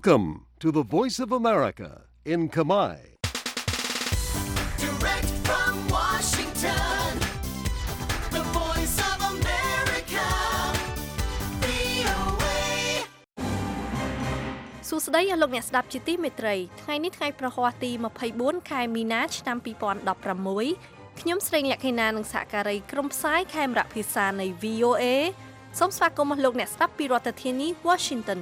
Welcome to the Voice of America in Kamai. Direct from Washington, the Voice of America, VOA. សួស្តីអស់លោកអ្នកស្ដាប់ជាទីមេត្រីថ្ងៃនេះថ្ងៃប្រហ័សទី24ខែមីនាឆ្នាំ2016ខ្ញុំស្រីលក្ខិណានិងសហការីក្រុមផ្សាយខេមរៈភាសានៃ VOA សូមស្វាគមន៍អស់លោកអ្នកស្ដាប់ពីរដ្ឋធានី Washington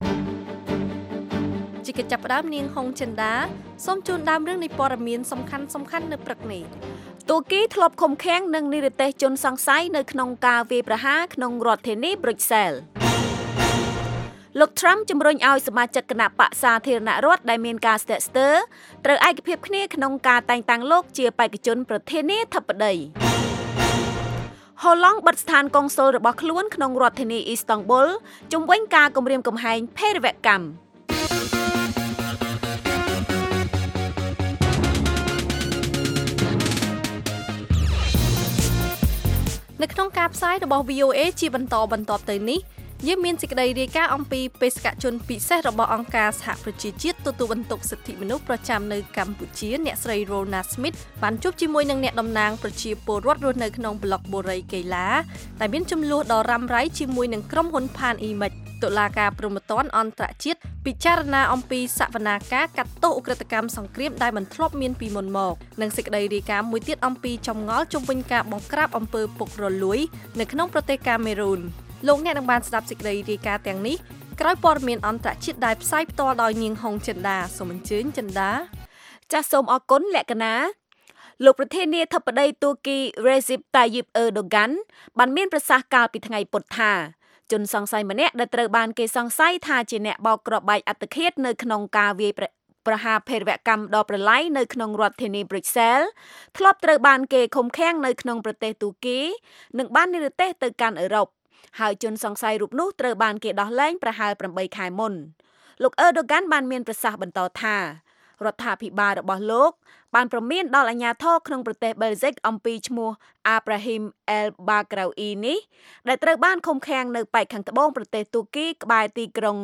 ជាកិច្ចចាប់ផ្ដើមនាងហុងចិន្តាសូមជូនដើមរឿងនៃព័ត៌មានសំខាន់ៗនៅព្រឹកនេះទូគីធ្លាប់ឃុំឃាំងនឹងនិរទេសជនសង្ស័យនៅក្នុងការវាយប្រហារក្នុងរដ្ឋធានី Brussels លោក Trump ជំរុញឲ្យសមាជិកគណៈបក្សសាធារណរដ្ឋដែលមានការស្ទាក់ស្ទើរត្រូវឯកភាពគ្នាក្នុងការតែងតាំងលោកជាបេក្ខជនប្រធានាធិបតីហូឡង់បិទស្ថានកុងស៊ុលរបស់ខ្លួនក្នុងរដ្ឋធានីអ៊ីស្តង់ប៊ុលជំវិញការគំរាមកំហែងភេរវកម្មនៅក្នុងការផ្សាយរបស់ VOA ជាបន្តទៅនេះយើងមានសេចក្តីរាយការណ៍អំពីបេសកជនពិសេសរបស់អង្គការសហប្រជាជាតិទទួលបន្ទុកសិទ្ធិមនុស្សប្រចាំនៅកម្ពុជាអ្នកស្រី Rona Smith បានជួបជាមួយនឹងអ្នកតំណាងប្រជាពលរដ្ឋរស់នៅក្នុងប្លុកបូរីកេឡាដែលមានចំនួនដ៏រ៉ាំរ៉ៃជាមួយនឹងក្រុមហ៊ុន Pan Image តុលាការព្រហ្មទណ្ឌអន្តរជាតិពិចារណាអំពីសវនាការកាត់ទោសឧក្រិដ្ឋកម្មសង្គ្រាមដែលមិនធ្លាប់មានពីមុនមកនិងសេចក្តីរាយការណ៍មួយទៀតអំពីចម្ងល់ជុំវិញការបង្ក្រាបអំពើពុករលួយនៅក្នុងប្រទេសកាមេរូនលោកអ្នកនឹងបានស្ដាប់សេចក្តីរាយការណ៍ទាំងនេះក្រោយព័ត៌មានអន្តរជាតិដែលផ្សាយផ្ទាល់ដោយនាងហុងចិន្តាសូមអញ្ជើញចិន្តាចាសសូមអរគុណលក្ខណាលោកប្រធានាធិបតីទូគី Recep Tayyip Erdogan បានមានប្រសាសន៍កាលពីថ្ងៃពុធថាជនសង្ស័យម្នាក់ដែលត្រូវបានគេសង្ស័យថាជាអ្នកបោកគ្រាប់បែកអត្តឃាតនៅក្នុងការវាយប្រហារភេរវកម្មដ៏ប្រឡាយនៅក្នុងរដ្ឋធានី Brussels ធ្លាប់ត្រូវបានគេឃុំឃាំងនៅក្នុងប្រទេសទូគីនិងបាននិរទេសទៅកាន់អឺរ៉ុបហើយជនសង្ស័យរូបនោះត្រូវបានគេដោះលែងប្រហែល8ខែមុនលោក Erdogan បានមានប្រសាសន៍បន្តថារដ្ឋាភិបាលរបស់លោកបានព្រមានដល់អាជ្ញាធរក្នុងប្រទេស Belgium អំពីឈ្មោះ Abraham El-Bakraoui នេះដែលត្រូវបានឃុំឃាំងនៅប៉ែកខាងត្បូងប្រទេសទូគីក្បែរទីក្រុង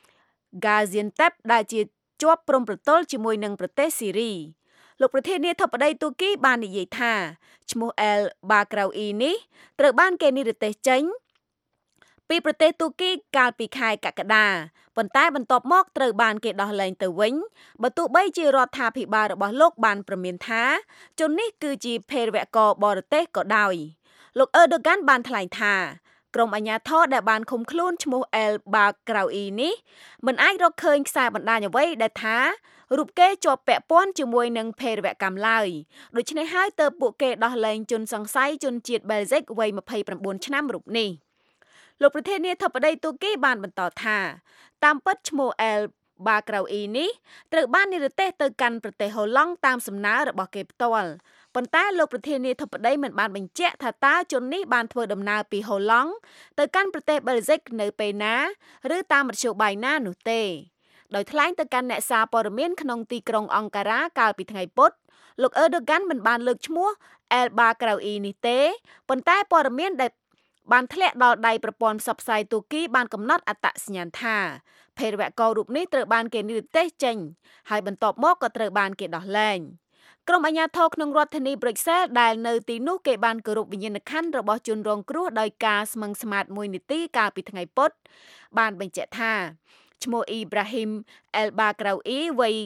Gaziantep ដែលជាប់ព្រំប្រទល់ជាមួយនឹងប្រទេសស៊ីរីលោកប្រធានាធិបតីទូគីបាននិយាយថាឈ្មោះ El-Bakraoui នេះត្រូវបានគេនិរទេសចេញពីប្រទេសទូគីកាលពីខែកក្កដាប៉ុន្តែបន្ទាប់មកត្រូវបានគេដោះលែងទៅវិញបើទោះបីជារដ្ឋាភិបាលរបស់លោកបានព្រមានថាជននេះគឺជាភេរវករបរទេសក៏ដោយលោក Erdogan បានថ្លែងថាក្រុមអាជ្ញាធរដែលបានឃុំខ្លួនឈ្មោះ El-Bakraoui នេះមិនអាចរកឃើញខ្សែបណ្ដាញអ្វីដែលថារូបគេជាប់ពាក់ព័ន្ធជាមួយនឹងភេរវកម្មឡើយដូច្នេះហើយទើបពួកគេដោះលែងជនសង្ស័យជនជាតិ Belgium វ័យ29ឆ្នាំរូបនេះលោកប្រធានាធិបតីទូគីបានបន្តថាតាមពិតឈ្មោះ El-Bakraoui នេះត្រូវបាននិរទេសទៅកាន់ប្រទេសហូឡង់តាមសំណើរបស់គេផ្ទាល់ប៉ុន្តែលោកប្រធានាធិបតីមិនបានបញ្ជាក់ថាតើជននេះបានធ្វើដំណើរពីហូឡង់ទៅកាន់ប្រទេស Belgium នៅពេលណាឬតាមមធ្យោបាយណានោះទេដោយថ្លែងទៅកាន់អ្នកសារព័ត៌មានក្នុងទីក្រុងអង្ការ៉ាកាលពីថ្ងៃពុធលោក Erdogan មិនបានលើកឈ្មោះ El-Bakraoui នេះទេប៉ុន្តែព័ត៌មានដែលបានធ្លាក់ដល់ដៃប្រព័ន្ធផ្សព្វផ្សាយទូគីបានកំណត់អត្តសញ្ញាណថាភេរវកររូបនេះត្រូវបានគេនិរទេសចេញហើយបន្ទាប់មកក៏ត្រូវបានគេដោះលែងក្រុមអាជ្ញាធរក្នុងរដ្ឋធានី Brussels ដែលនៅទីនោះគេបានគោរពវិញ្ញាណក្ខន្ធរបស់ជនរងគ្រោះដោយការស្មឹងស្មាត1នាទីកាលពីថ្ងៃពុធបានបញ្ជាក់ថាឈ្មោះ Ibrahim El-Bakraoui វ័យ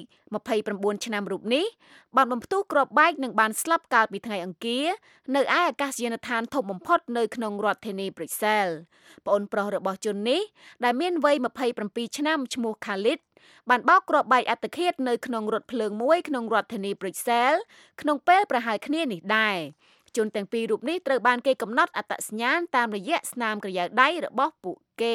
29ឆ្នាំរូបនេះបានបំផ្ទុះគ្រាប់បែកនិងបានស្លាប់កាលពីថ្ងៃអង្គារនៅឯអាកាសយានដ្ឋានធំបំផុតនៅក្នុងរដ្ឋធានី Brussels ប្អូនប្រុសរបស់ជននេះដែលមានវ័យ27ឆ្នាំឈ្មោះ Khalid បានបោកគ្រាប់បែកអត្តឃាតនៅក្នុងរថភ្លើងមួយក្នុងរដ្ឋធានី Brussels ក្នុងពេលប្រហែលគ្នានេះដែរជនទាំងពីររូបនេះត្រូវបានគេកំណត់អត្តសញ្ញាណតាមរយៈស្នាមក្រយៅដៃរបស់ពួកគេ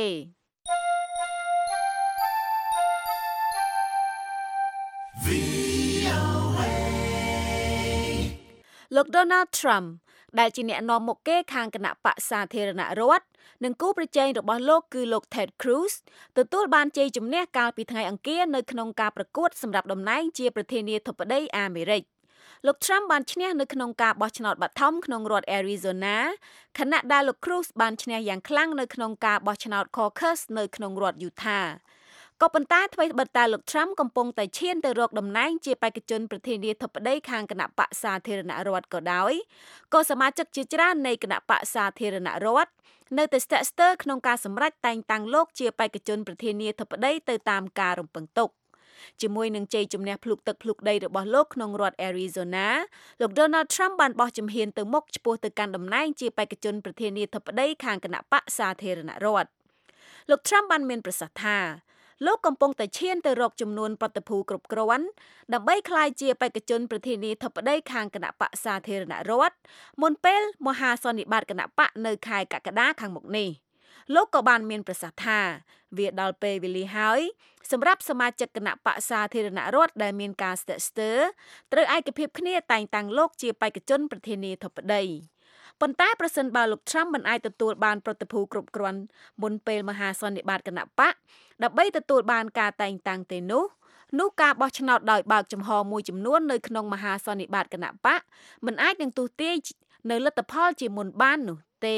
លោក Donald Trump ដែលជាអ្នកនាំមុខគេខាងគណៈបក្សសាធារណរដ្ឋនិងគូប្រជែងរបស់លោកគឺលោក Ted Cruz ទទួលបានជ័យជំនះកាលពីថ្ងៃអង្គារនៅក្នុងការប្រកួតសម្រាប់តំណែងជាប្រធានាធិបតីអាមេរិកលោក Trump បានឈ្នះនៅក្នុងការបោះឆ្នោតបឋមក្នុងរដ្ឋ Arizona ខណៈដែលលោក Cruz បានឈ្នះយ៉ាងខ្លាំងនៅក្នុងការបោះឆ្នោត Caucus នៅក្នុងរដ្ឋ Utah ក៏ប៉ុន្តែថ្មីត្បិតតែលោក Trump កំពុងតែឈានទៅរកតំណែងជាបេក្ខជនប្រធានាធិបតីខាងគណៈបកសាធារណរដ្ឋក៏ដោយក៏សមាជិកជាច្រើននៃគណៈបកសាធារណរដ្ឋនៅតែស្ទាក់ស្ទើរក្នុងការសម្រេចតែងតាំងលោកជាបេក្ខជនប្រធានាធិបតីទៅតាមការរំពឹងទុកជាមួយនឹងជ័យជំនះភ្លុកទឹកភ្លុកដីរបស់លោកក្នុងរដ្ឋ Arizona លោក Donald Trump បានបោះជំហានទៅមុខឆ្ពោះទៅកាន់តំណែងជាបេក្ខជនប្រធានាធិបតីខាងគណៈបកសាធារណរដ្ឋលោក Trump បានមានប្រសាសន៍ថាលោកកំពុងតែឈានទៅរកចំនួនប្រតិភូគ្រប់គ្រាន់ដើម្បីក្លាយជាបេក្ខជនប្រធានាធិបតីខាងគណៈបកសាធារណរដ្ឋមុនពេលមហាសន្និបាតគណៈបកនៅខែកក្កដាខាងមុខនេះលោកក៏បានមានប្រសាសន៍ថាវាដល់ពេលវេលាហើយសម្រាប់សមាជិកគណៈបកសាធារណរដ្ឋដែលមានការស្ទាក់ស្ទើរត្រូវឯកភាពគ្នាតែងតាំងលោកជាបេក្ខជនប្រធានាធិបតីប៉ុន្តែប្រសិនបើលោក Trump មិនអាចទទួលបានប្រតិភូគ្រប់គ្រាន់មុនពេលមហាសន្និបាតគណៈបកដើម្បីទទួលបានការតែងតាំងទេនោះការបោះឆ្នោតដោយបើកចំហមួយចំនួននៅក្នុងមហាសន្និបាតគណៈបកមិនអាចនឹងទូទាយនៅលទ្ធផលជាមុនបាននោះទេ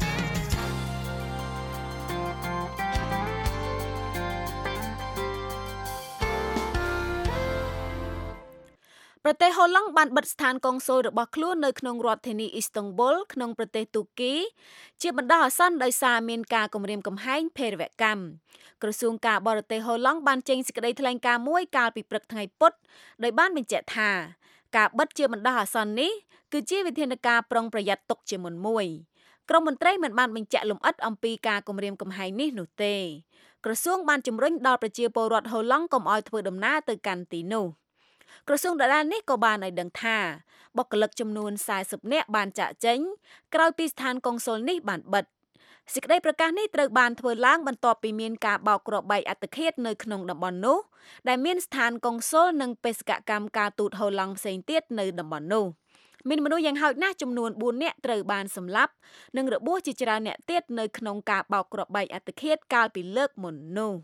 ប្រទេសហូឡង់បានបិទស្ថានកុងស៊ុលរបស់ខ្លួននៅក្នុងរដ្ឋធានីអ៊ីស្តង់បុលក្នុងប្រទេសទូគីជាបណ្ដោះអាសន្នដោយសារមានការគំរាមកំហែងភេរវកម្មក្រសួងការបរទេសហូឡង់បានចេញសេចក្តីថ្លែងការណ៍មួយកាលពីព្រឹកថ្ងៃពុធដោយបានបញ្ជាក់ថាការបិទជាបណ្ដោះអាសន្ននេះគឺជាវិធានការប្រុងប្រយ័ត្នទុកជាមុនមួយក្រមមន្ត្រីមិនបានបញ្ជាក់លម្អិតអំពីការគំរាមកំហែងនេះនោះទេក្រសួងបានជំរុញដល់ប្រជាពលរដ្ឋហូឡង់កុំឲ្យធ្វើដំណើរទៅកាន់ទីនោះក្រសួងដដែលនេះក៏បានឲ្យដឹងថាបុគ្គលិកចំនួន40នាក់បានចាកចេញក្រោយពីស្ថានកុងស៊ុលនេះបានបិទសេចក្តីប្រកាសនេះត្រូវបានធ្វើឡើងបន្ទាប់ពីមានការបោកគ្រាប់បែកអត្តឃាតនៅក្នុងតំបន់នោះដែលមានស្ថានកុងស៊ុលនិងបេសកកម្មការទូតហូឡង់ផ្សេងទៀតនៅតំបន់នោះមានមនុស្សយ៉ាងហោចណាស់ចំនួន4នាក់ត្រូវបានសម្លាប់និងរបួសជាច្រើនអ្នកទៀតនៅក្នុងការបោកគ្រាប់បែកអត្តឃាតកាលពីលើកមុននោះ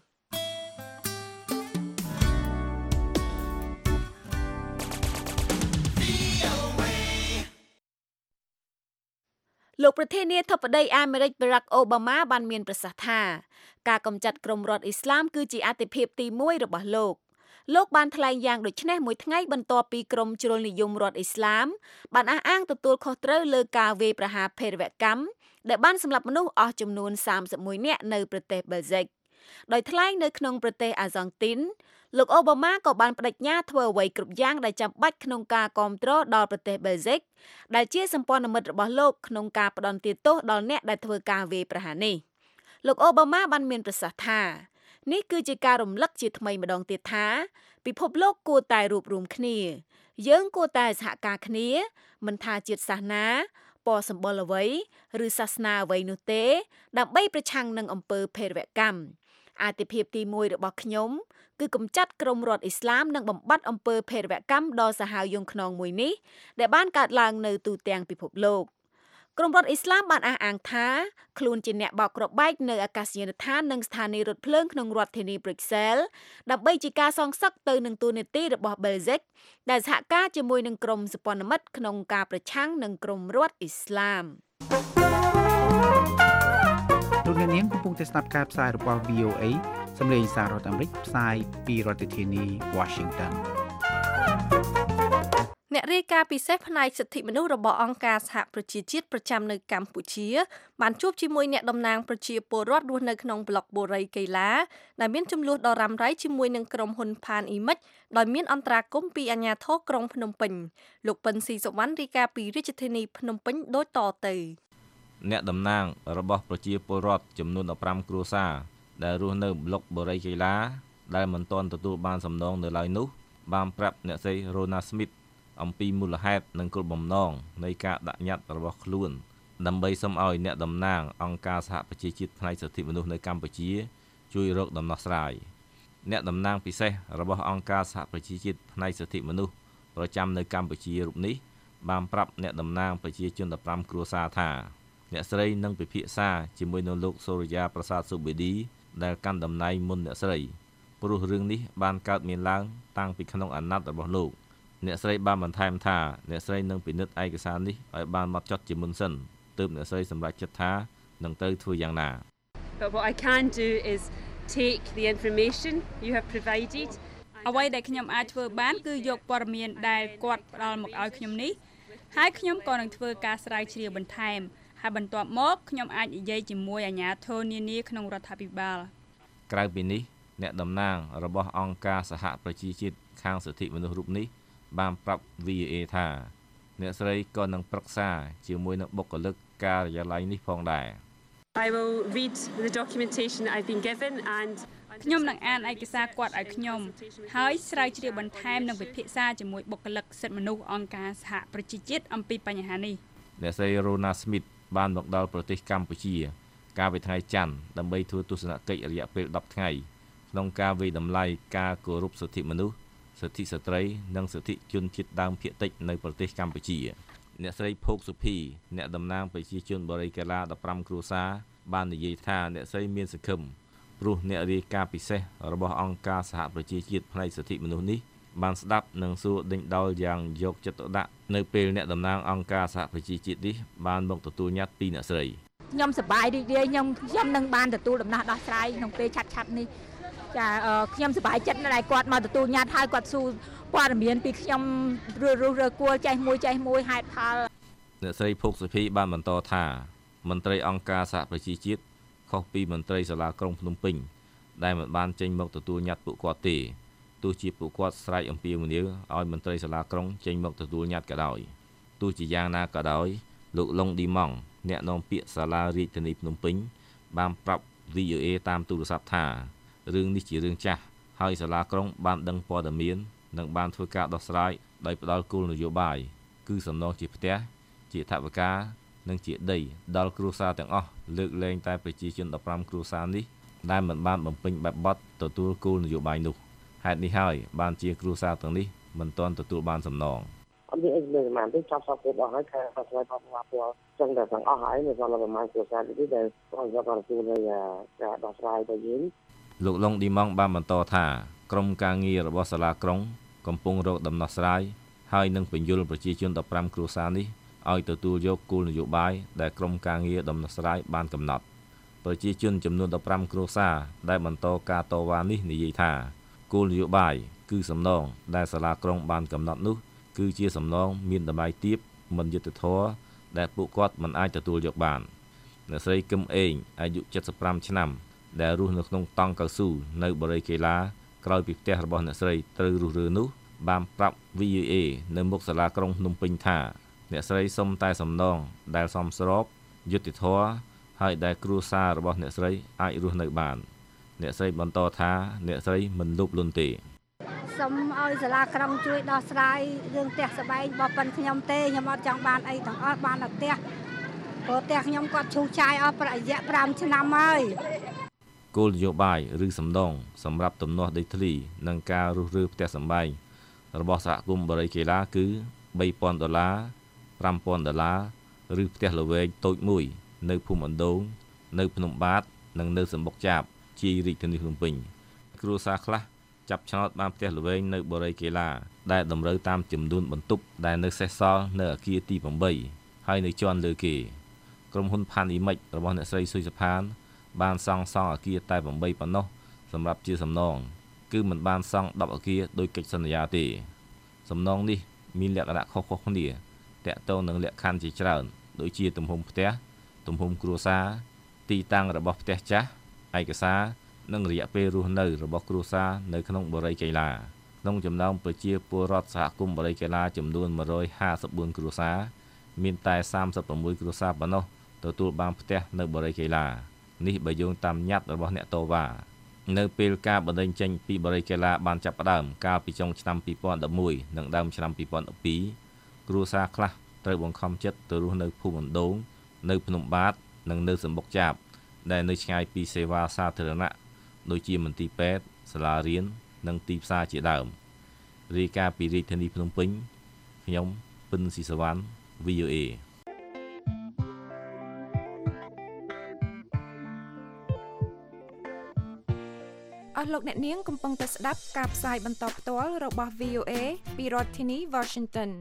លោកប្រធានាធិបតីអាមេរិក Barack Obama បានមានប្រសាសន៍ថាការកម្ចាត់ក្រុមរដ្ឋអ៊ីស្លាមគឺជាអាទិភាពទី1របស់លោកបានថ្លែងយ៉ាងដូចនេះមួយថ្ងៃបន្ទាប់ពីក្រុមជ្រុលនិយមរដ្ឋអ៊ីស្លាមបានអះអាងទទួលខុសត្រូវលើការវាយប្រហារភេរវកម្មដែលបានសម្លាប់មនុស្សអស់ចំនួន31នាក់នៅប្រទេសបែលហ្សិកដោយថ្លែងនៅក្នុងប្រទេសអាហ្សង់ទីនលោកអូបាម៉ាក៏បានបដិញ្ញាធ្វើអ្វីគ្រប់យ៉ាងដែលចាំបាច់ក្នុងការគាំទ្រដល់ប្រទេសបែលហ្សិកដែលជាសម្ព័ន្ធមិត្តរបស់លោកក្នុងការផ្ដន់ទោសដល់អ្នកដែលធ្វើការវាយប្រហារនេះលោកអូបាម៉ាបានមានប្រសាសន៍ថានេះគឺជាការរំលឹកជាថ្មីម្ដងទៀតថាពិភពលោកគួរតែរួបរวมគ្នាយើងគួរតែសហការគ្នាមិនថាជាតិសាសនាពណ៌សម្បុរអ្វីឬសាសនាអ្វីនោះទេដើម្បីប្រឆាំងនឹងអំពើភេរវកម្មអាទិភាពទី1របស់ខ្ញុំគឺកម្ចាត់ក្រុមរដ្ឋអ៊ីស្លាមនិងបំបត្តិអំពើភេរវកម្មដ៏សាហាវយង់ឃ្នងមួយនេះដែលបានកើតឡើងនៅទូទាំងពិភពលោកក្រុមរដ្ឋអ៊ីស្លាមបានអះអាងថាខ្លួនជាអ្នកបោកគ្រាប់បែកនៅអាកាសយានដ្ឋាននិងស្ថានីយ៍រថភ្លើងក្នុងរដ្ឋធានី Brussels ដើម្បីជាការសងសឹកទៅនឹងទូនាទីរបស់ Belgium ដែលសហការជាមួយនឹងក្រុមសម្ព័ន្ធមិត្តក្នុងការប្រឆាំងនឹងក្រុមរដ្ឋអ៊ីស្លាមលោកអ្នកនាងកំពុងតែស្ដាប់ការផ្សាយរបស់ VOA សម្លេងសាររដ្ឋអាមេរិកផ្សាយពីរដ្ឋធានី Washington អ្នករាយការណ៍ពិសេសផ្នែកសិទ្ធិមនុស្សរបស់អង្គការសហប្រជាជាតិប្រចាំនៅកម្ពុជាបានជួបជាមួយអ្នកតំណាងប្រជាពលរដ្ឋរស់នៅក្នុងប្លុកបូរីកេឡាដែលមានចំនួនដ៏រ៉ាំរ៉ៃជាមួយនឹងក្រុមហ៊ុនផានអ៊ីមិចដោយមានអន្តរាគមន៍ពីអាជ្ញាធរក្រុងភ្នំពេញលោកប៉ិនស៊ីសុវណ្ណរាយការណ៍ពីរាជធានីភ្នំពេញដូចតទៅអ្នកតំណាងរបស់ប្រជាពលរដ្ឋចំនួន15គ្រួសារដែលរស់នៅប្លុកបូរីកេឡាដែលមិនទាន់ទទួលបានសំណងនៅឡើយនោះបានប្រាប់អ្នកស្រី Rona Smith អំពីមូលហេតុនិងគោលបំណងនៃការដាក់ញត្តិរបស់ខ្លួនដើម្បីសូមឲ្យអ្នកតំណាងអង្គការសហប្រជាជាតិផ្នែកសិទ្ធិមនុស្សនៅកម្ពុជាជួយរកដំណោះស្រាយអ្នកតំណាងពិសេសរបស់អង្គការសហប្រជាជាតិផ្នែកសិទ្ធិមនុស្សប្រចាំនៅកម្ពុជារូបនេះបានប្រាប់អ្នកតំណាងប្រជាជន15គ្រួសារថាអ្នកស្រីនឹងពិភាក្សាជាមួយនឹងលោកសូរិយាប្រសាទសុបេឌីដែលកាន់តំណែងមុនអ្នកស្រីព្រោះរឿងនេះបានកើតមានឡើងតាំងពីក្នុងអាណត្តិរបស់លោកអ្នកស្រីបានបន្ថែមថាអ្នកស្រីនឹងពិនិត្យឯកសារនេះឲ្យបានហ្មត់ចត់ជាមុនសិនទើបអ្នកស្រីសម្រេចចិត្តថានឹងត្រូវធ្វើយ៉ាងណា But what I can do is take the information you have provided អ្វីដែលខ្ញុំអាចធ្វើបានគឺយកព័ត៌មានដែលគាត់ផ្ដល់មកឲ្យខ្ញុំនេះហើយខ្ញុំក៏នឹងធ្វើការស្រាវជ្រាវបន្ថែមហើយបន្ទាប់មកខ្ញុំអាចនិយាយជាមួយអាជ្ញាធរនានាក្នុងរដ្ឋាភិបាលក្រៅពីនេះអ្នកតំណាងរបស់អង្គការសហប្រជាជាតិខាងសិទ្ធិមនុស្សរូបនេះបានប្រាប់ VOA ថាអ្នកស្រីក៏នឹងប្រឹក្សាជាមួយនឹងបុគ្គលិកការិយាល័យនេះផងដែរ I will read the documentation that I've been given and ខ្ញុំនឹងអានឯកសារគាត់ឲ្យខ្ញុំហើយស្រាវជ្រាវបន្ថែមនិងពិភាក្សាជាមួយបុគ្គលិកសិទ្ធិមនុស្សអង្គការសហប្រជាជាតិអំពីបញ្ហានេះអ្នកស្រី Rona Smith បានមកដល់ប្រទេសកម្ពុជាកាលពីថ្ងៃច័ន្ទដើម្បីធ្វើទស្សនកិច្ចរយៈពេល10ថ្ងៃក្នុងការវិយតម្លៃការគោរពសិទ្ធិមនុស្សសិទ្ធិស្ត្រីនិងសិទ្ធិជនជាតិដើមភាគតិចនៅប្រទេសកម្ពុជាអ្នកស្រីភោគសុភីអ្នកតំណាងប្រជាជនបរិយាកាឡា15គ្រួសារបាននិយាយថាអ្នកស្រីមានសង្ឃឹមព្រោះអ្នករាយការណ៍ពិសេសរបស់អង្គការសហប្រជាជាតិផ្នែកសិទ្ធិមនុស្សនេះបានស្ដាប់និងសួរដេញដោលយ៉ាងយកចិត្តទុកដាក់នៅពេលអ្នកតំណាងអង្គការសហប្រជាជាតិនេះបានមកទទួលញត្តិពីអ្នកស្រីខ្ញុំសប្បាយរីករាយខ្ញុំនឹងបានទទួលដំណោះដោះស្រាយក្នុងពេលឆាប់ៗនេះចាខ្ញុំសប្បាយចិត្តដែលគាត់មកទទួលញត្តិហើយគាត់សួរព័ត៌មានពីខ្ញុំរើគួលចេះមួយហេតុផលអ្នកស្រីភោគសុភីបានបន្តថាមន្ត្រីអង្គការសហប្រជាជាតិខុសពីមន្ត្រីសាលាក្រុងភ្នំពេញដែលមិនបានចេញមកទទួលញត្តិពួកគាត់ទេទោះជាពួកគាត់ស្រែកអំពាវនាវឲ្យមន្ត្រីសាលាក្រុងចេញមកទទួលញត្តិក៏ដោយទោះជាយ៉ាងណាក៏ដោយលោកឡុងឌីម៉ង់អ្នកនាំពាក្យសាលារាជធានីភ្នំពេញបានប្រាប់ VOA តាមទូរស័ព្ទថារឿងនេះជារឿងចាស់ហើយសាលាក្រុងបានដឹងព័ត៌មាននិងបានធ្វើការដោះស្រាយដោយផ្ដល់គោលនយោបាយគឺសំណងជាផ្ទះជាថវិកានិងជាដីដល់គ្រួសារទាំងអស់លើកលែងតែប្រជាជន15គ្រួសារនេះដែលមិនបានបំពេញបែបបទទទួលគោលនយោបាយនោះហេតុនេះហើយបានជាគ្រួសារទាំងនេះមិនទាន់ទទួលបានសំណងអត់មានអីលើមិនទេចាប់សពគ្រប់អស់ហើយការដោះស្រាយផលប៉ះពាល់ចឹងតែទាំងអស់ហើយនៅក្នុងប្រមាណគ្រួសារនេះដែលគាត់យកទៅទទួលនៅការដោះស្រាយទៅយើងលោកឡុងឌីម៉ង់បានបន្តថាក្រុមការងាររបស់សាលាក្រុងកំពុងរកដំណោះស្រាយហើយនឹងពន្យល់ប្រជាជន15គ្រួសារនេះឲ្យទទួលយកគោលនយោបាយដែលក្រុមការងារដំណោះស្រាយបានកំណត់ប្រជាជនចំនួន15គ្រួសារដែលបន្តការតវ៉ានេះនិយាយថាគោលនយោបាយគឺសំណងដែលសាលាក្រុងបានកំណត់នោះគឺជាសំណងមានតម្លៃទាបមិនយុត្តិធម៌ដែលពួកគាត់មិនអាចទទួលយកបានអ្នកស្រីគឹមអេងអាយុ75ឆ្នាំដែលរស់នៅក្នុងតង់កៅស៊ូនៅបរិយាកេឡាក្រោយពីផ្ទះរបស់អ្នកស្រីត្រូវរុះរើនោះបានប្រាប់ VOA នៅមុខសាលាក្រុងភ្នំពេញថាអ្នកស្រីសុំតែសំណងដែលសមស្របយុត្តិធម៌ហើយដែលគ្រួសាររបស់អ្នកស្រីអាចរស់នៅបានអ្នកស្រីបន្តថាអ្នកស្រីមិនលោភលន់ទេសូមឲ្យសាលាក្រុងជួយដោះស្រាយរឿងផ្ទះសម្បែងរបស់ប៉ុនខ្ញុំទេខ្ញុំអត់ចង់បានអីទាំងអស់បានតែផ្ទះព្រោះផ្ទះខ្ញុំគាត់ឈូសឆាយអស់រយៈ5ឆ្នាំហើយគោលនយោបាយឬសំណងសម្រាប់ទំនាស់ដីធ្លីនិងការរុះរើផ្ទះសម្បែងរបស់សហគមន៍បរិយាកេឡាគឺ$3,000 $5,000 ឬផ្ទះល្វែងតូចមួយនៅភូមិអណ្ដូងនៅភ្នំបាទនិងនៅសំបុកចាបជាយរាជធានីភ្នំពេញគ្រួសារខ្លះចាប់ឆ្នោតបានផ្ទះល្វែងនៅបរិយាកេឡាដែលតម្រូវតាមចំនួនបន្ទប់ដែលនៅសេសសល់នៅអគារទី8ហើយនៅជាន់លើគេក្រុមហ៊ុនផានអ៊ីមិចរបស់អ្នកស្រីស៊ុយសុផានបានសង់អគារតែ8ប៉ុណ្ណោះសម្រាប់ជាសំណងគឺមិនបានសង់10អគារដោយកិច្ចសន្យាទេសំណងនេះមានលក្ខណៈខុសៗគ្នាតាក់ទងនឹងលក្ខខណ្ឌជាច្រើនដូចជាទំហំផ្ទះទំហំគ្រួសារទីតាំងរបស់ផ្ទះចាស់ឯកសារនិងរយៈពេលរស់នៅរបស់គ្រួសារនៅក្នុងបរិយាកេឡាក្នុងចំណោមប្រជាពលរដ្ឋសហគមន៍បរិយាកេឡាចំនួន154គ្រួសារមានតែ36គ្រួសារប៉ុណ្ណោះទទួលបានផ្ទះនៅបរិយាកេឡានេះបើយោងតាមញត្តិរបស់អ្នកតវ៉ានៅពេលការបណ្តេញចេញពីបរិយាកេឡាបានចាប់ផ្ដើមកាលពីចុងឆ្នាំ2011និងដើមឆ្នាំ2012គ្រួសារខ្លះត្រូវបង្ខំចិត្តទៅរស់នៅភូមិអណ្ដូងនៅភ្នំបាទនិងនៅសំបុកចាបដែលនៅឆ្ងាយពីសេវាសាធារណៈដូចជាមន្ទីរពេទ្យសាលារៀននិងទីផ្សារជាដើមរាយការណ៍ពីរាជធានីភ្នំពេញខ្ញុំពិនស៊ីសវណ្ណ VOA អស់លោកអ្នកនាងកំពុងតែស្ដាប់ការផ្សាយបន្តផ្ទាល់របស់ VOA ពីរដ្ឋធានី Washington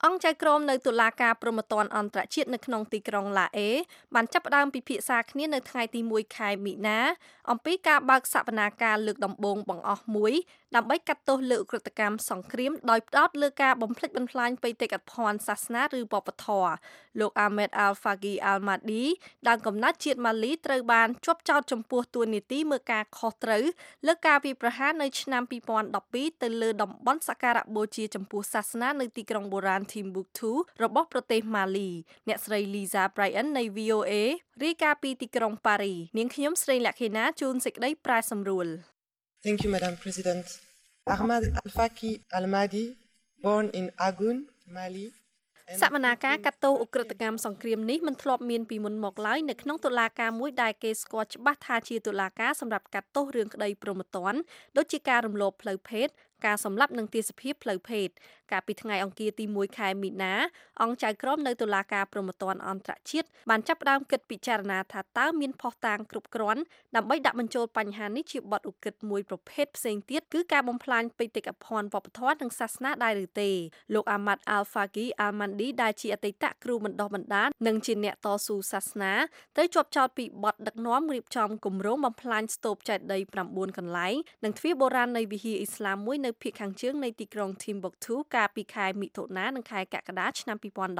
អង្គចៅក្រមនៅតុលាការព្រហ្មទណ្ឌអន្តរជាតិនៅក្នុងទីក្រុងឡាអេបានចាប់ផ្ដើមពិភាក្សាគ្នានៅថ្ងៃទី1ខែមីនាអំពីការបើកសវនាការលើកដំបូងបង្អស់មួយដើម្បីកាត់ទោសលើឧក្រិដ្ឋកម្មសង្គ្រាមដោយផ្ដោតលើការបំផ្លិចបំផ្លាញបេតិកភណ្ឌសាសនាឬវប្បធម៌លោក Ahmed Al-Faqi Al-Mahdi ដើមកំណើតជាតិម៉ាលីត្រូវបានជាប់ចោទចំពោះតួនាទីមើលការខុសត្រូវលើការវាយប្រហារនៅឆ្នាំ2012ទៅលើតំបន់សក្ការៈបូជាចំពោះសាសនានៅទីក្រុងបុរាណ Timbuktu របស់ប្រទេសម៉ាលីអ្នកស្រី Lisa Bryan នៃ VOA រាយការណ៍ពីទីក្រុងប៉ារីនាងខ្ញុំស្រីលក្ខិណាជួនសេចក្តីប្រែសម្រួល Thank you, Madam President. Ahmed Al-Faqi Al-Mahdi, born in Agoun, Mali. សវនាការកាត់ទោសឧក្រិដ្ឋកម្មសង្គ្រាមនេះមិនធ្លាប់មានពីមុនមកឡើយនៅក្នុងតុលាការមួយដែលគេស្គាល់ច្បាស់ថាជាតុលាការសម្រាប់កាត់ទោសរឿងក្តីព្រហ្មទណ្ឌដូចជាការរំលោភផ្លូវភេទការសម្លាប់និងទាសភាពផ្លូវភេទកាលពីថ្ងៃអង្គារទី1ខែមីនាអង្គចៅក្រមនៅតុលាការព្រហ្មទណ្ឌអន្តរជាតិបានចាប់ផ្ដើមគិតពិចារណាថាតើមានភស្តុតាងគ្រប់គ្រាន់ដើម្បីដាក់បញ្ចូលបញ្ហានេះជាបទឧក្រិដ្ឋមួយប្រភេទផ្សេងទៀតគឺការបំផ្លាញបេតិកភណ្ឌវប្បធម៌និងសាសនាដែរឬទេលោក Ahmad Al-Faqi Al-Mahdi ដែលជាអតីតគ្រូបណ្ដុះបណ្ដាលនិងជាអ្នកតស៊ូសាសនាត្រូវជាប់ចោទពីបទដឹកនាំរៀបចំគម្រោងបំផ្លាញស្ទូបចេតិយ9កន្លែងនិងទ្វារបុរាណនៃវិហារអ៊ីស្លាមមួយនៅភាគខាងជើងនៃទីក្រុង Timbuktu កាលពីខែមិថុនានិងខែកក្កដាឆ្នាំ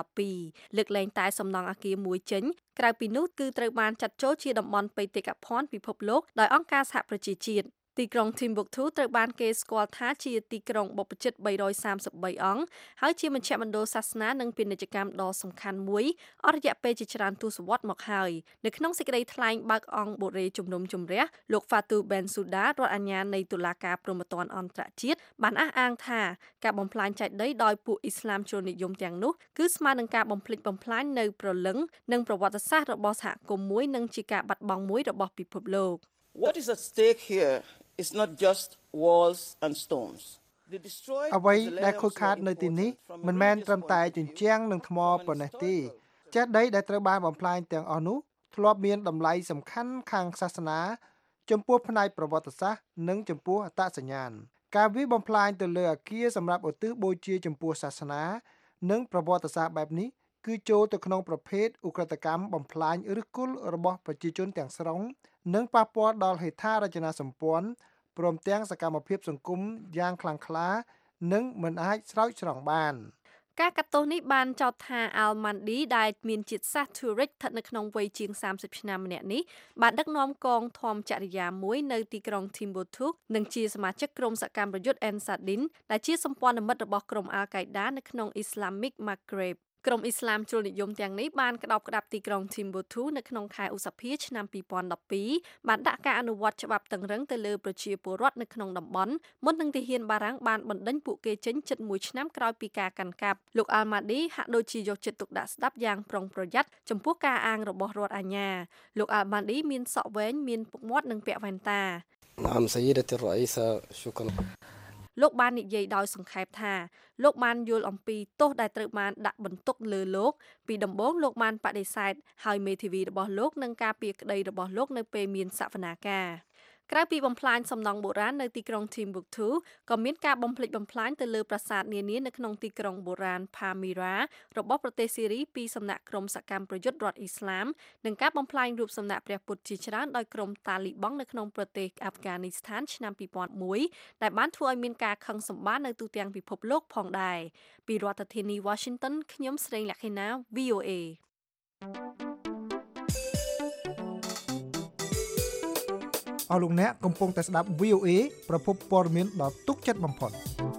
2012លើកលែងតែសំណង់អគារមួយចេញក្រៅពីនោះគឺត្រូវបានចាត់ចូលជាតំបន់បេតិកភណ្ឌពិភពលោកដោយអង្គការសហប្រជាជាតិទីក្រុង Timbuktu ត្រូវបានគេស្គាល់ថាជាទីក្រុងបព្វជិត333អង្គហើយជាមជ្ឈមណ្ឌលសាសនានិងពាណិជ្ជកម្មដ៏សំខាន់មួយអស់រយៈពេលជាច្រើនទសវត្សរ៍មកហើយនៅក្នុងសេចក្តីថ្លែងបើកអង្គបូរេជំនុំជម្រះលោក Fatou Bensouda រដ្ឋអាជ្ញានៃតុលាការព្រហ្មទណ្ឌអន្តរជាតិបានអះអាងថាការបំផ្លាញចេតិយដោយពួកអ៊ីស្លាមជ្រុលនិយមទាំងនោះគឺស្មើនឹងការបំផ្លិចបំផ្លាញនៅព្រលឹងនិងប្រវត្តិសាស្ត្ររបស់សហគមន៍មួយនិងជាការបាត់បង់មួយរបស់ពិភពលោក What is at stake here is not just walls and stones. អ្វីដែលខូចខាតនៅទីនេះមិនមែនត្រឹមតែជញ្ជាំងនិងថ្មប៉ុណ្ណេះទេចេតិយដែលត្រូវបានបំផ្លាញទាំងអស់នោះធ្លាប់មានតម្លៃសំខាន់ខាងសាសនាចំពោះផ្នែកប្រវត្តិសាស្ត្រនិងចំពោះអត្តសញ្ញាណការវាយបំផ្លាញទៅលើអគារសម្រាប់ឧទ្ទិសបូជាចំពោះសាសនានិងប្រវត្តិសាស្ត្របែបនេះគឺចូលទៅក្នុងប្រភេទឧក្រិដ្ឋកម្មបំផ្លាញឫសគល់របស់ប្រជាជនទាំងស្រុងនិងប៉ះពាល់ដល់ហេដ្ឋារចនាសម្ព័ន្ធព្រមទាំងសកម្មភាពសង្គមយ៉ាងខ្លាំងក្លានិងមិនអាចស្រោចស្រង់បានការកាត់ទោសនេះបានចោទថា Al-Mahdi ដែលមានជាតិសាសន៍ Tuareg ស្ថិតនៅក្នុងវ័យជាង30ឆ្នាំម្នាក់នេះបានដឹកនាំកងធម្មចរិយាមួយនៅទីក្រុង Timbuktu និងជាសមាជិកក្រុមសកម្មប្រយុទ្ធ Ansar-Din ដែលជាសម្ព័ន្ធមិត្តរបស់ក្រុម Al-Qaeda នៅក្នុង Islamic Maghrebក្រុមអ៊ីស្លាមជ្រុលនិយមទាំងនេះបានក្តោបក្តាប់ទីក្រុង Timbuktu នៅក្នុងខែឧសភាឆ្នាំ2012បានដាក់ការអនុវត្តច្បាប់តឹងរ៉ឹងទៅលើប្រជាពលរដ្ឋនៅក្នុងតំបន់មុននឹងទាហានបារាំងបានបណ្ដេញពួកគេចេញជិត1ឆ្នាំក្រោយពីការកាន់កាប់លោក Al-Mahdi ហាក់ដូចជាយកចិត្តទុកដាក់ស្ដាប់យ៉ាងប្រុងប្រយ័ត្នចំពោះការអាងរបស់រដ្ឋអាជ្ញាលោក Al-Mahdi មានសក់វែងមានពុកមាត់និងពាក់វ៉ែនតា نعم سيدتي الرئيسة شكرا លោកបាននិយាយដោយសង្ខេបថាលោកបានយល់អំពីទោសដែលត្រូវបានដាក់បន្ទុកលើលោកពីដំបូងលោកបានបដិសេធហើយមេធាវីរបស់លោកនឹងការពារក្តីរបស់លោកនៅពេលមានសវនាការក្រៅពីបំផ្លាញសំណង់បុរាណនៅទីក្រុង Timbuktu ក៏មានការបំផ្លិចបំផ្លាញទៅលើប្រាសាទនានានៅក្នុងទីក្រុងបុរាណ Palmyra របស់ប្រទេសស៊ីរីពីសំណាក់ក្រុមសកម្មប្រយុទ្ធរដ្ឋអ៊ីស្លាមនិងការបំផ្លាញរូបសំណាកព្រះពុទ្ធជាច្រើនដោយក្រុមតាលីបង់នៅក្នុងប្រទេសអាហ្វហ្គានីស្ថានឆ្នាំ2001ដែលបានធ្វើឲ្យមានការខឹងសម្បារនៅទូទាំងពិភពលោកផងដែរពីរដ្ឋធានី Washington ខ្ញុំស្រីលក្ខិណា VOA អស់លោកអ្នកកំពុងតែស្ដាប់ VOA ប្រភពព័ត៌មានដ៏ទុកចិត្តបំផុត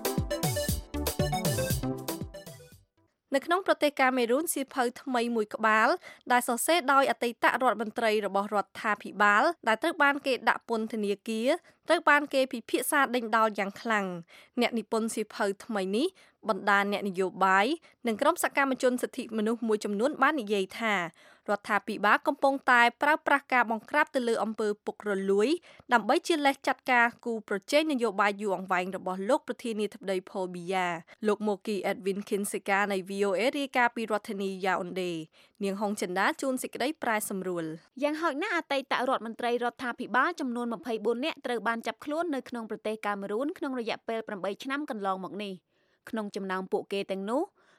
នៅក្នុងប្រទេសកាមេរូនសៀវភៅថ្មីមួយក្បាលដែលសរសេរដោយអតីតរដ្ឋមន្ត្រីរបស់រដ្ឋាភិបាលដែលត្រូវបានគេដាក់ពន្ធនាគារត្រូវបានគេពិភាក្សាដេញដោលយ៉ាងខ្លាំងអ្នកនិពន្ធសៀវភៅថ្មីនេះបណ្ដាអ្នកនយោបាយនិងក្រុមសកម្មជនសិទ្ធិមនុស្សមួយចំនួនបាននិយាយថារដ្ឋាភិបាលកំពុងតែប្រើប្រាស់ការបង្ក្រាបទៅលើអំពើពុករលួយដើម្បីជាលេសចាត់ការគូប្រជែងនយោបាយយូរអង្វែងរបស់លោកប្រធានាធិបតី Paul Biya លោក Moki Edwin Kinseka នៃ VOA រាយការណ៍ពីរដ្ឋធានី Yaoundé នាងហុងចិន្តាជួនសេចក្តីប្រែសម្រួលយ៉ាងហោចណាស់អតីតរដ្ឋមន្ត្រីរដ្ឋាភិបាលចំនួន24នាក់ត្រូវបានចាប់ខ្លួននៅក្នុងប្រទេសកាមេរូនក្នុងរយៈពេល8ឆ្នាំកន្លងមកនេះក្នុងចំណោមពួកគេទាំងនោះ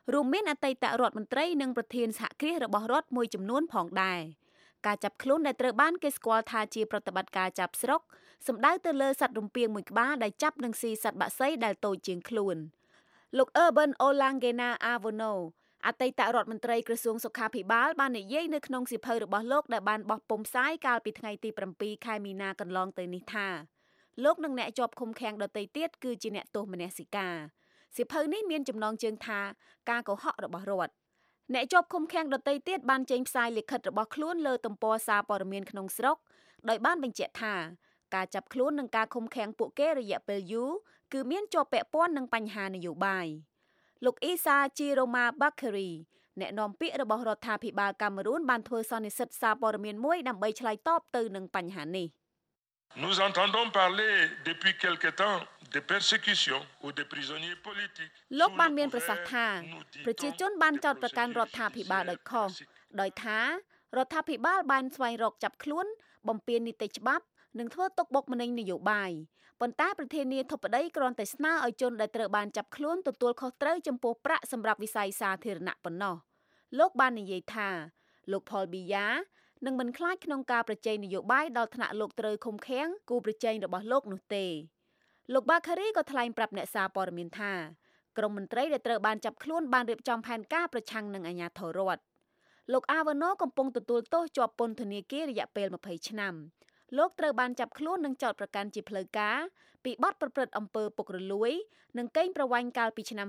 រួមមានអតីតរដ្ឋមន្ត្រីនិងប្រធានសហគ្រាសរបស់រដ្ឋមួយចំនួនផងដែរការចាប់ខ្លួនដែលត្រូវបានគេស្គាល់ថាជាប្រតិបត្តិការចាប់ស្រុកសម្ដៅទៅលើសត្វរំពាងមួយក្បាលដែលចាប់និងស៊ីសត្វបក្សីដែលតូចជាងខ្លួនលោក Urban Olangena Avono អតីតរដ្ឋមន្ត្រីក្រសួងសុខាភិបាលបាននិយាយនៅក្នុងសៀវភៅរបស់លោកដែលបានបោះពុម្ពផ្សាយកាលពីថ្ងៃទី7ខែមីនាកន្លងទៅនេះថាលោកនិងអ្នកជាប់ឃុំឃាំងដទៃទៀតគឺជាអ្នកទោសមនសិការសៀវភៅនេះមានចំណងជើងថាការកុហករបស់រដ្ឋអ្នកជាប់ឃុំឃាំងដទៃទៀតបានចេញផ្សាយលិខិតរបស់ខ្លួនលើទំព័រសារព័ត៌មានក្នុងស្រុកដោយបានបញ្ជាក់ថាការចាប់ខ្លួននិងការឃុំឃាំងពួកគេរយៈពេលយូរគឺមានជាប់ពាក់ព័ន្ធនឹងបញ្ហានយោបាយលោកអ៊ីសាជីរ៉ូម៉ាបាការីអ្នកនាំពាក្យរបស់រដ្ឋាភិបាលកាមេរូនបានធ្វើសន្និសីទសារព័ត៌មានមួយដើម្បីឆ្លើយតបទៅនឹងបញ្ហានេះ Nous entendons parler depuis quelque temps de persécutions ou de prisonniers politiques លោកបានមានប្រសាសន៍ថាប្រជាជនបានចោទប្រកាន់រដ្ឋាភិបាលដោយខុសដោយថារដ្ឋាភិបាលបានស្វែងរកចាប់ខ្លួនបំពាននីតិច្បាប់និងធ្វើទុកបុកម្នេញនយោបាយប៉ុន្តែប្រធានាធិបតីគ្រាន់តែស្នើឲ្យជនដែលត្រូវបានចាប់ខ្លួនទទួលខុសត្រូវចំពោះប្រាក់សម្រាប់វិស័យសាធារណៈប៉ុណ្ណោះលោកបាននិយាយថាលោក Paul Biya នឹងមិនខ្លាចក្នុងការប្រជែងនយោបាយដល់ថ្នាក់លោកត្រូវឃុំឃាំងគូប្រជែងរបស់លោកនោះទេលោក Bakari ក៏ថ្លែងប្រាប់អ្នកសារព័ត៌មានថាក្រុមមន្ត្រីដែលត្រូវបានចាប់ខ្លួនបានរៀបចំផែនការប្រឆាំងនឹងអាជ្ញាធររដ្ឋលោក Avano កំពុងទទួលទោសជាប់ពន្ធនាគាររយៈពេល20ឆ្នាំលោកត្រូវបានចាប់ខ្លួននិងចោទប្រកាន់ជាផ្លូវការពីបទប្រព្រឹត្តអំពើពុករលួយនិងកេងប្រវ័ញ្ចកាលពីឆ្នាំ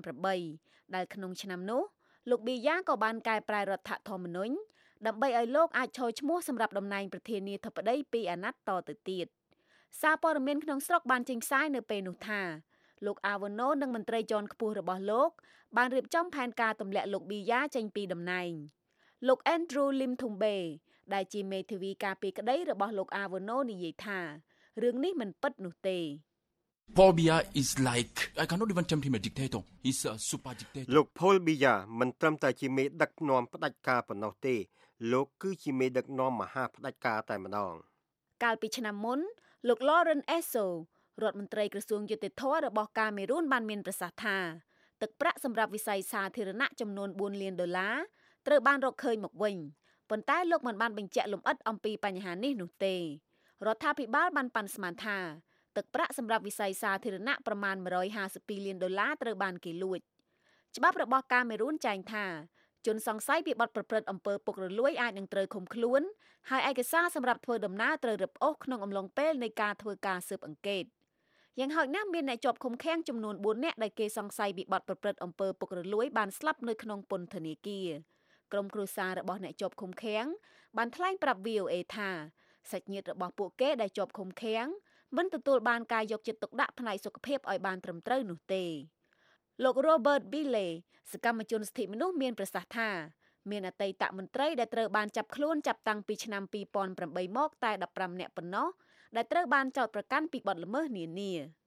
2008ដែលក្នុងឆ្នាំនោះលោក Biya ក៏បានកែប្រែរដ្ឋធម្មនុញ្ញដើម្បីឲ្យលោកអាចឈរឈ្មោះសម្រាប់តំណែងប្រធានាធិបតីពីអាណត្តិតទៅទៀតសារព័ត៌មានក្នុងស្រុកបានចេញផ្សាយនៅពេលនោះថាលោក Avano និងមន្ត្រីជាន់ខ្ពស់របស់លោកបានរៀបចំផែនការទម្លាក់លោក Biya ចេញពីតំណែងលោក Andrew Lim Thumbe ដែលជាមេធាវីការពីក្តីរបស់លោក Avano និយាយថារឿងនេះមិនពិតនោះទេ Paul Biya is like I cannot even term him a dictator. He's a super dictator. លោក Paul Biya មិនត្រឹមតែជាមេដឹកនាំផ្ដាច់ការប៉ុណ្ណោះទេលោកគឺជាមេដឹកនាំមហាផ្ដាច់ការតែម្ដងកាលពីឆ្នាំមុនលោក Lawrence Esso រដ្ឋមន្ត្រីក្រសួងយុតិធធម៌របស់កាមេរូនបានមានប្រសាសន៍ថាទឹកប្រាក់សម្រាប់វិស័យសាធារណៈចំនួន$4 លានត្រូវបានរកឃើញមកវិញប៉ុន្តែលោកមិនបានបញ្ជាក់លម្អិតអំពីបញ្ហានេះនោះទេរដ្ឋាភិបាលបានប៉ាន់ស្មានថាទឹកប្រាក់សម្រាប់វិស័យសាធារណៈប្រមាណ$152 លានត្រូវបានគេលួចច្បាប់របស់កាមេរូនចែងថាជនសង្ស័យពីបទប្រព្រឹត្តអំពើពុករលួយអាចនឹងត្រូវឃុំខ្លួនហើយឯកសារសម្រាប់ធ្វើដំណើរត្រូវរឹបអូសក្នុងអំឡុងពេលនៃការធ្វើការស៊ើបអង្កេតយ៉ាងហោចណាស់មានអ្នកជាប់ឃុំឃាំងចំនួន4នាក់ដែលគេសង្ស័យពីបទប្រព្រឹត្តអំពើពុករលួយបានស្លាប់នៅក្នុងពន្ធនាគារក្រុមគ្រួសាររបស់អ្នកជាប់ឃុំឃាំងបានថ្លែងប្រាប់ VOA ថាសាច់ញាតិរបស់ពួកគេដែលជាប់ឃុំឃាំងមិនទទួលបានការយកចិត្តទុកដាក់ផ្នែកសុខភាពឲ្យបានត្រឹមត្រូវនោះទេលោក Robert Bille សកម្មជនសិទ្ធិមនុស្សមានប្រសាសន៍ថាមានអតីតមន្ត្រីដែលត្រូវបានចាប់ខ្លួនចាប់តាំងពីឆ្នាំ2008មកតែ15នាក់ប៉ុណ្ណោះដែលត្រូវបានចោទប្រកាន់ពីបទល្មើសនានា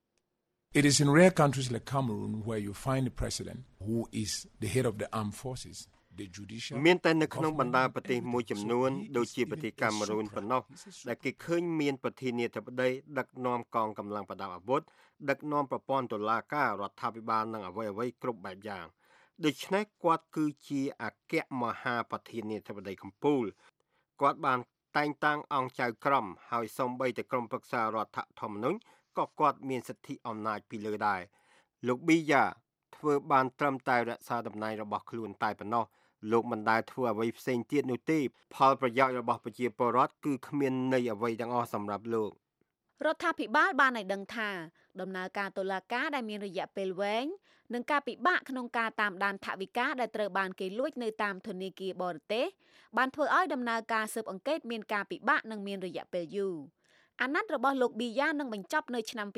It is in rare countries like Cameroon where you find a president who is the head of the armed forces មានតែនៅក្នុងបណ្ដាប្រទេសមួយចំនួនដូចជាប្រទេសកាមេរូនប៉ុណ្ណោះដែលគេឃើញមានប្រធានាធិបតីដឹកនាំកងកម្លាំងប្រដាប់អាវុធដឹកនាំប្រព័ន្ធតុលាការរដ្ឋាភិបាលនិងអ្វីៗគ្រប់បែបយ៉ាងដូច្នេះគាត់គឺជាអគ្គមហាប្រធានាធិបតីកំពូលគាត់បានតែងតាំងអង្គចៅក្រមហើយសូម្បីតែក្រុមប្រឹក្សារដ្ឋធម្មនុញ្ញក៏គាត់មានសិទ្ធិអំណាចពីលើដែរលោក Biya ធ្វើបានត្រឹមតែរក្សាតំណែងរបស់ខ្លួនតែប៉ុណ្ណោះលោកមិនដែលធ្វើអ្វីផ្សេងទៀតនោះទេផលប្រយោជន៍របស់ប្រជាពលរដ្ឋគឺគ្មានន័យអ្វីទាំងអស់សម្រាប់លោករដ្ឋាភិបាលបានឲ្យដឹងថាដំណើរការតុលាការដែលមានរយៈពេលវែងនិងការពិបាកក្នុងការតាមដានថវិកាដែលត្រូវបានគេលួចនៅតាមធនាគារបរទេសបានធ្វើឲ្យដំណើរការស៊ើបអង្កេតមានការពិបាកនិងមានរយៈពេលយូរអាណត្តិរបស់លោក Biya នឹងបញ្ចប់នៅឆ្នាំ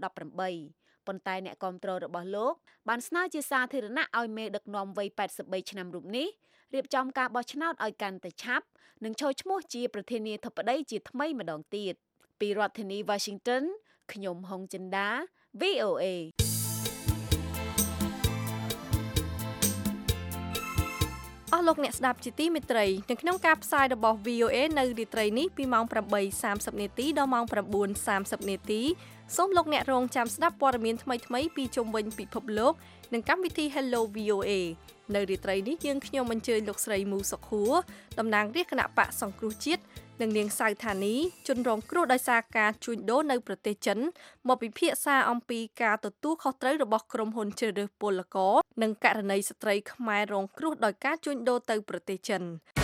2018ប៉ុន្តែអ្នកគាំទ្ររបស់លោកបានស្នើជាសាធារណៈឲ្យមេដឹកនាំវ័យ83ឆ្នាំរូបនេះរៀបចំការបោះឆ្នោតឲ្យកាន់តែឆាប់និងចូលឈ្មោះជាប្រធានាធិបតីជាថ្មីម្ដងទៀតពីរដ្ឋធានី Washington ខ្ញុំហុងចិន្តា VOA អស់លោកអ្នកស្ដាប់ជាទីមេត្រីនៅក្នុងការផ្សាយរបស់ VOA នៅរាត្រីនេះពីម៉ោង 8:30 នាទីដល់ម៉ោង 9:30 នាទីសូមលោកអ្នករងចាំស្ដាប់ព័ត៌មានថ្មីៗពីជុំវិញពិភពលោកនិងកម្មវិធី Hello VOA នៅរាត្រីនេះយើងខ្ញុំអញ្ជើញលោកស្រីមូសុខួរតំណាងរាជគណៈបកសង្គ្រោះជាតិនិងនាងសៅថានីជនរងគ្រោះដោយសារការជួញដូរនៅប្រទេសចិនមកពិភាក្សាអំពីការទទួលខុសត្រូវរបស់ក្រុមហ៊ុនជ្រើសរើសពលករនិងករណីស្ត្រីខ្មែររងគ្រោះដោយការជួញដូរទៅប្រទេសចិន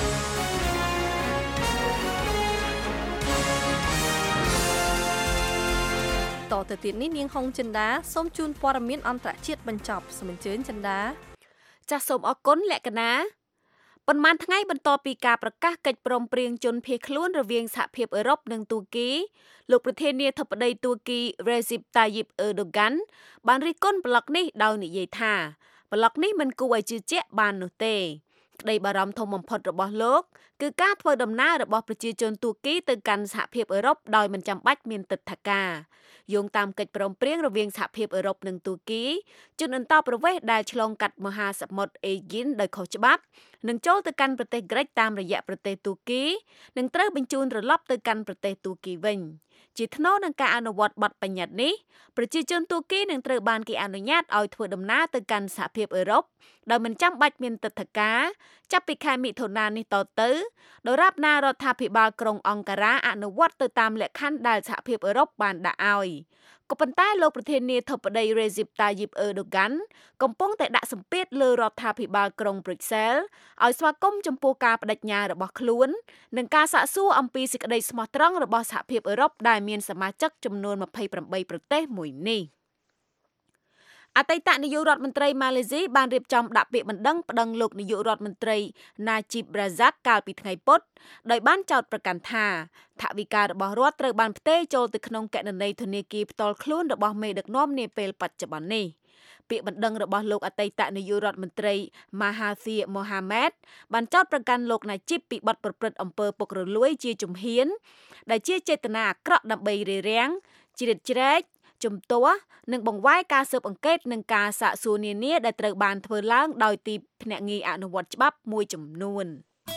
តទៅទៀតនេះនាងហុងចិន្តាសូមជូនព័ត៌មានអន្តរជាតិបញ្ចប់សូមអញ្ជើញចិន្តាចាសសូមអរគុណលក្ខណៈប៉ុន្មានថ្ងៃបន្ទាប់ពីការប្រកាសកិច្ចព្រមព្រៀងជនភៀសខ្លួនរវាងសហភាពអឺរ៉ុបនិងទូគីលោកប្រធានាធិបតីទូគី Recep Tayyip Erdogan បានរិះគន់ប្លុកនេះដោយនិយាយថាប្លុកនេះមិនគួរឲ្យជឿជាក់បាននោះទេក្តីបារម្ភធំបំផុតរបស់លោកគឺការធ្វើដំណើររបស់ប្រជាជនទូគីទៅកាន់សហភាពអឺរ៉ុបដោយមិនចាំបាច់មានទិដ្ឋាការយោងតាមកិច្ចព្រមព្រៀងរវាងសហភាពអឺរ៉ុបនិងទូគីជនអន្តោប្រវេសន៍ដែលឆ្លងកាត់មហាសមុទ្រអេហ្គីនដោយខុសច្បាប់នឹងចូលទៅកាន់ប្រទេសក្រិចតាមរយៈប្រទេសទូគីនិងត្រូវបញ្ជូនត្រឡប់ទៅកាន់ប្រទេសទូគីវិញជាថ្នូរនឹងការអនុវត្តបទបញ្ញត្តិនេះប្រជាជនទូគីនឹងត្រូវបានគេអនុញ្ញាតឲ្យធ្វើដំណើរទៅកាន់សហភាពអឺរ៉ុបដោយមិនចាំបាច់មានទិដ្ឋាការចាប់ពីខែមិថុនានេះតទៅដរាបណារដ្ឋាភិបាលក្រុងអង្ការ៉ាអនុវត្តទៅតាមលក្ខខណ្ឌដែលសហភាពអឺរ៉ុបបានដាក់ឲ្យក៏ប៉ុន្តែលោកប្រធានាធិបតី Recep Tayyip Erdogan កំពុងតែដាក់សម្ពាធលើរដ្ឋាភិបាលក្រុង Brussels ឲ្យស្វាគមន៍ចំពោះការបដិញ្ញារបស់ខ្លួននិងការសាកសួរអំពីសេចក្តីស្មោះត្រង់របស់សហភាពអឺរ៉ុបដែលមានសមាជិកចំនួន28ប្រទេសមួយនេះអតីតនាយករដ្ឋមន្ត្រីម៉ាឡេស៊ីបានរៀបចំដាក់ពាក្យបណ្ដឹងប្តឹងលោកនាយករដ្ឋមន្ត្រី Najib Razak កាលពីថ្ងៃពុធដោយបានចោទប្រកាន់ថាថវិការបស់រដ្ឋត្រូវបានផ្ទេរចូលទៅក្នុងគណនីធនាគារផ្ទាល់ខ្លួនរបស់មេដឹកនាំនាពេលបច្ចុប្បន្ននេះពាក្យបណ្ដឹងរបស់លោកអតីតនាយករដ្ឋមន្ត្រី Mahathir Mohamad បានចោទប្រកាន់លោក Najib ពីបទប្រព្រឹត្តអំពើពុករលួយជាជំហានដែលជាចេតនាអាក្រក់ដើម្បីរារាំងជ្រៀតជ្រែកជំទាស់និងបង្វែរការស៊ើបអង្កេតនិងការសាកសួរនានាដែលត្រូវបានធ្វើឡើងដោយទីភ្នាក់ងារអនុវត្តច្បាប់មួយចំនួន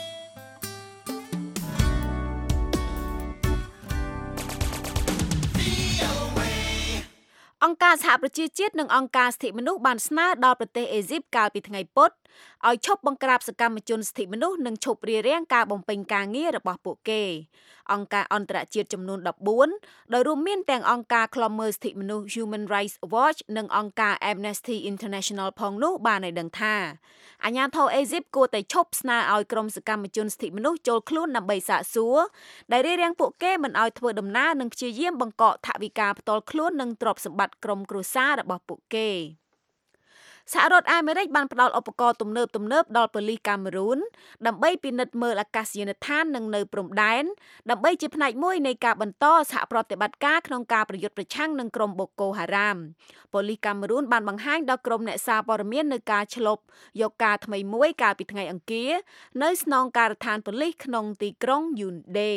អង្គការសហប្រជាជាតិនិងអង្គការសិទ្ធិមនុស្សបានស្នើដល់ប្រទេសអេស៊ីបកាលពីថ្ងៃពុធឲ្យឈប់បង្ក្រាបសកម្មជនសិទ្ធិមនុស្សនិងឈប់រារាំងការបំពេញការងាររបស់ពួកគេអង្គការអន្តរជាតិចំនួន14ដោយរួមមានទាំងអង្គការឃ្លាំមើលសិទ្ធិមនុស្ស Human Rights Watch និងអង្គការ Amnesty International ផងនោះបានឲ្យដឹងថាអាជ្ញាធរអេស៊ីបគួរតែឈប់ស្នើឲ្យក្រុមសកម្មជនសិទ្ធិមនុស្សចូលខ្លួនដើម្បីសាកសួរដែលរារាំងពួកគេមិនឲ្យធ្វើដំណើរនិងព្យាយាមបង្កកថវិកាផ្ទាល់ខ្លួននិងទ្រព្យសម្បត្តិក្រុមគ្រួសាររបស់ពួកគេសហរដ្ឋអាមេរិកបានផ្តល់ឧបករណ៍ទំនើបដល់ប៉ូលីសកាមេរូនដើម្បីពិនិត្យមើលអាកាសយានដ្ឋាននិងនៅព្រំដែនដើម្បីជាផ្នែកមួយនៃការបន្តសហប្រតិបត្តិការក្នុងការប្រយុទ្ធប្រឆាំងនឹងក្រុមបូកូហារ៉ាមប៉ូលីសកាមេរូនបានបង្ហាញដល់ក្រុមអ្នកសារព័ត៌មាននៅការឆ្លប់យកការថ្មីមួយកាលពីថ្ងៃអង្គារនៅស្នងការដ្ឋានប៉ូលីសក្នុងទីក្រុងយូនដេ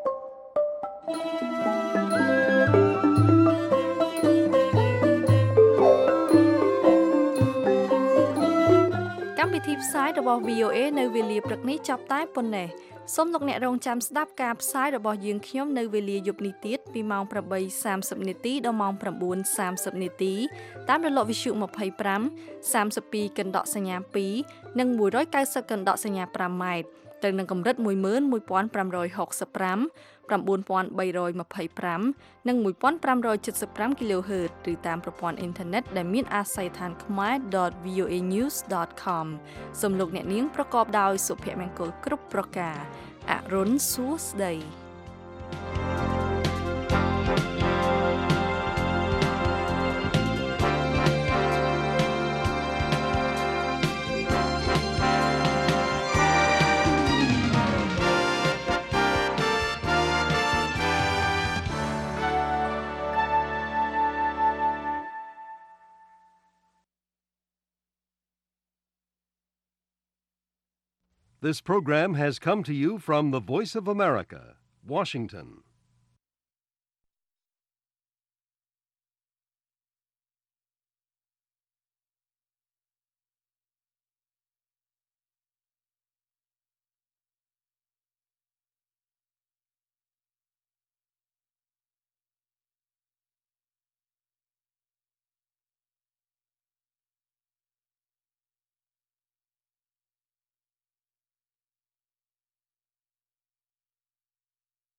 កម្មវិធីផ្សាយរបស់ VOA នៅវេលាព្រឹកនេះចប់តែប៉ុណ្ណេះសូមលោកអ្នករងចាំស្ដាប់ការផ្សាយរបស់យើងខ្ញុំនៅវេលាយប់នេះទៀតពីម៉ោង 8:30 នាទីដល់ម៉ោង 9:30 នាទីតាមរលកវិទ្យុ25 32កណ្ដកសញ្ញា2និង190កណ្ដកសញ្ញា5ម៉ែត្រទៅនឹងកម្រិត 11565 9325 និង 1575 kHz ឬតាមប្រព័ន្ធអ៊ីនធឺណិតដែលមានអាស័យដ្ឋានkhmer.voanews.com សូមលោកអ្នកនាងប្រកបដោយសុភមង្គលគ្រប់ប្រការអរុនសួស្តី This program has come to you from the Voice of America, Washington.